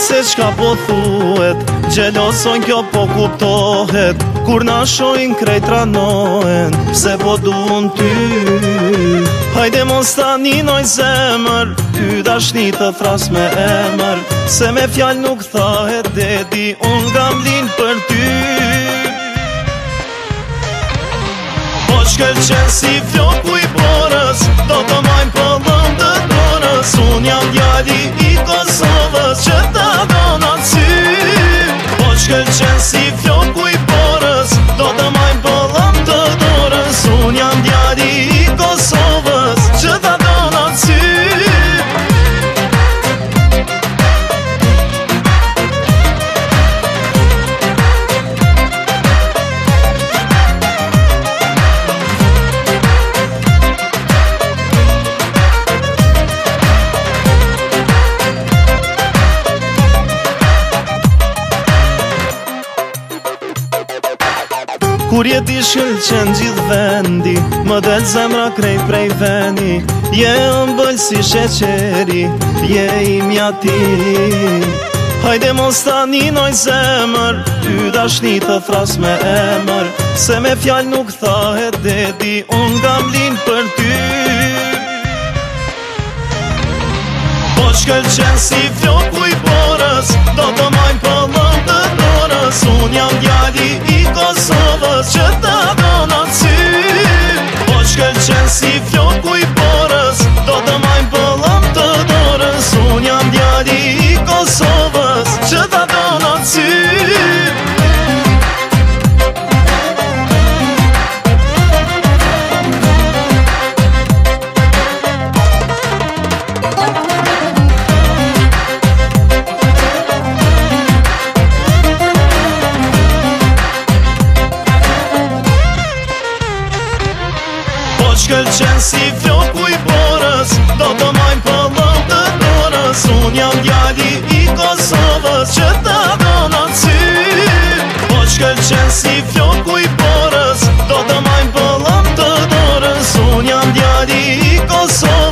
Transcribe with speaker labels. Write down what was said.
Speaker 1: se qka po thuet, gjeloson kjo po kuptohet, kur na shojnë krejt ranohen, pse po duon ty. Hajde mos ta ninoj zemër, ty dashni të thras me emër, se me fjall nuk thahet dedi, unë kam lin për ty. Po shkëlqen si floku i borës, do të majmë pëllëm të dorës, unë jam djali i Kosovës që ta dona ty. Po shkëlqen si floku i borës, do të majmë pëllëm të dorës, unë jam djali i Kosovës që ta dona ty. Kur jeti shkëlqen gjithë vendi, më del zemra krejt prej veni, je ëmbël si sheqeri, je imja ti. Hajde mos ta ninoj zemër, ty dashni të thras me emër, se me fjall nuk thahet dedi, unë kam lin për ty. Po shkëlqen si floku i borës, do të majmë pëllëm të dorës, unë jam djali i Kosovës që ta dona ty. Po shkëlqen si floku i borës, do të majmë pëllëm të dorës, unë jam djali i Kosovës që ta dona ty. Po shkëlqen si floku i borës, do të majmë pëllëm të dorës, unë jam djali i Kosovës që ta dona ty. Po shkëlqen si floku i borës, do të majmë pëllëm të dorës, unë jam djali i Kosovës.